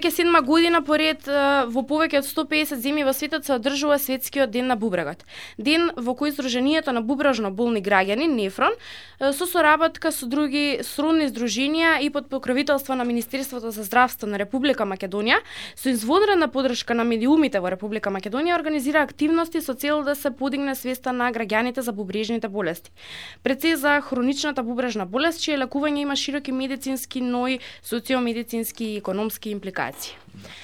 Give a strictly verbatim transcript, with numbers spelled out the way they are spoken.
Веќе седма година поред во повеќе од сто педесет земји во светот се одржува светскиот ден на бубрегот. Ден во кој Сдруженијето на бубрежно болни граѓани Нефрон со соработка со други сродни здруженија и под покровителство на Министерството за здравство на Република Македонија со извонредна подршка на медиумите во Република Македонија организира активности со цел да се подигне свеста на граѓаните за бубрежните болести. Пред се за хроничната бубрежна болест, чие лекување има широки медицински, но и социомедицински и економски импликации.